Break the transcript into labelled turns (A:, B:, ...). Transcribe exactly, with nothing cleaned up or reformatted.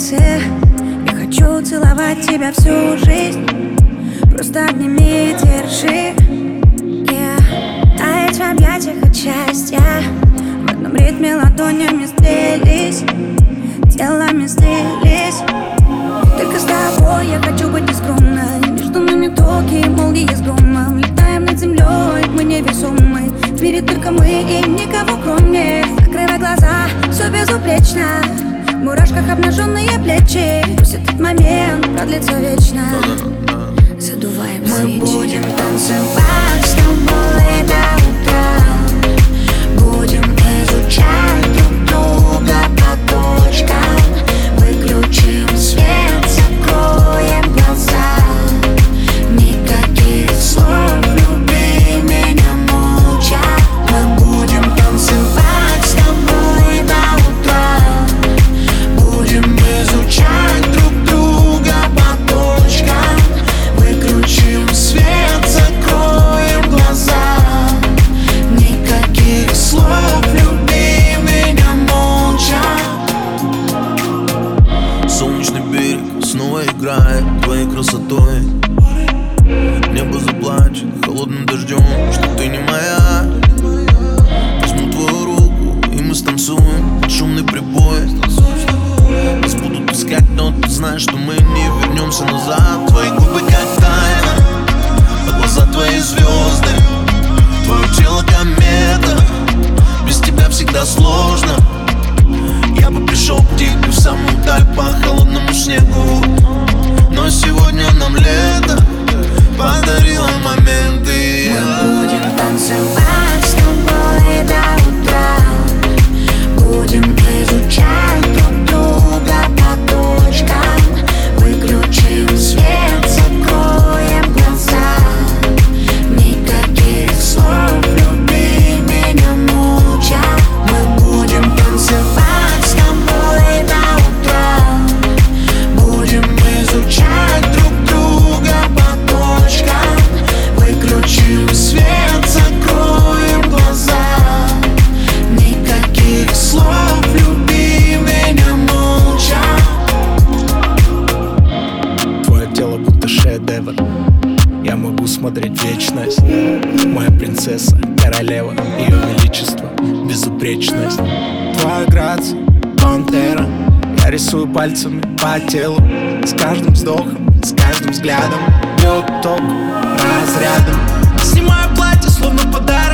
A: танцы. Я хочу целовать тебя всю жизнь. Просто обними и держи, yeah. Таять в объятиях от счастья. В одном ритме ладонями стрелись, телами стрелись. Только с тобой я хочу быть нескромной. Между нами токи, молнии с громом. Летаем над землей, мы невесомы. В мире только мы и никого кроме. Закрывай глаза, все безупречно. В мурашках обнаженные плечи. Пусть этот момент продлится вечно. Задуваем свечи. Мы будем танцевать с тобой до утра. Будем изучать друг друга по точкам. Выключим свет, закроем глаза. Никаких слов, люби меня молча. Мы будем танцевать с тобой до утра. Будем изучать друг друга по точкам. Выключим свет, закроем глаза. Никаких слов, люби меня молча.
B: Солнечный берег снова играет твоей красотой. Небо заплачет холодным дождем, что ты не моя. Возьму твою руку и мы станцуем под шумный прибой. Нас будут искать, но ты знаешь, что мы не вернемся назад. Твои губы как тайна, а глаза твои звезды. Твое тело комета, без тебя всегда сложно. Я бы пришел к тебе в самую даль по холодному снегу. Но сегодня нам лето подарило моменты.
A: Мы будем танцевать с тобой до утра. Будем изучать друг друга по точкам. Выключим свет, закроем глаза. Никаких слов, люби меня молча. Мы будем танцевать с тобой до утра. Будем изучать друг друга по точкам. Выключим свет, закроем глаза. Никаких слов, люби меня молча.
C: Твое тело будто шедевр. Я могу смотреть вечность. Моя принцесса, королева, ее величество, безупречность. Твоя грация, пантера. Я рисую пальцами по телу. С каждым вздохом, с каждым взглядом бьет ток разрядом. Снимаю платье, словно подарок.